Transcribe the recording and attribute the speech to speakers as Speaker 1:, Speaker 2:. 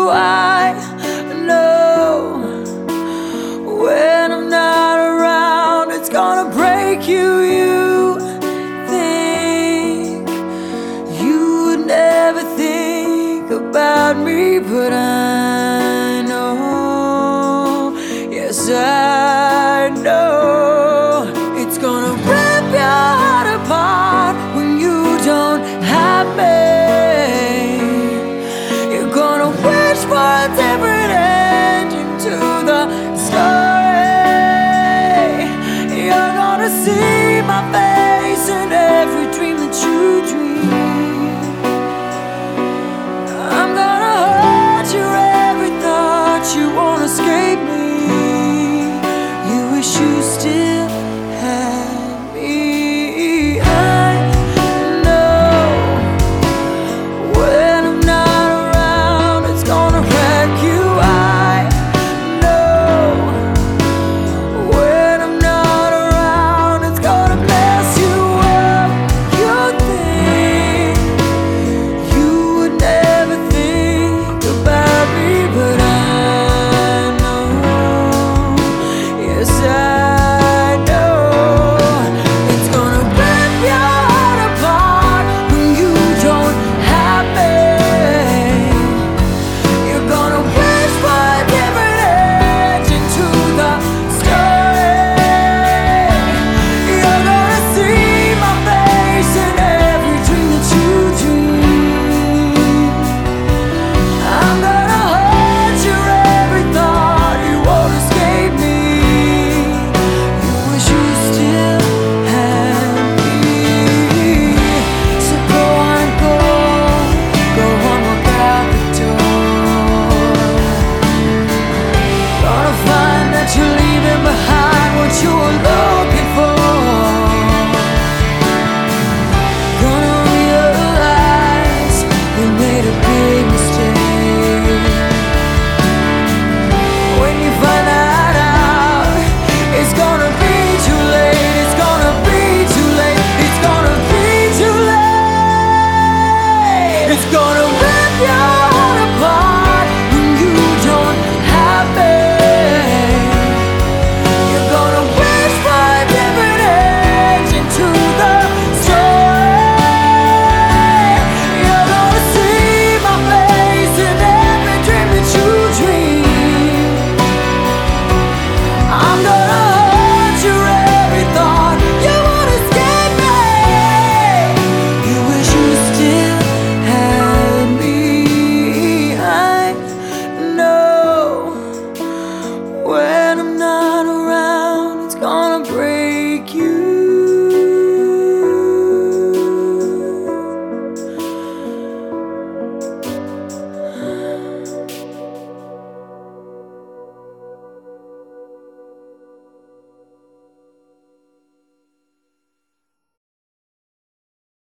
Speaker 1: I know when I'm not around, it's gonna break you. You think you would never think about me, but I know, yes I know, it's gonna rip your heart apart when you don't have me. You're gonna wish for a different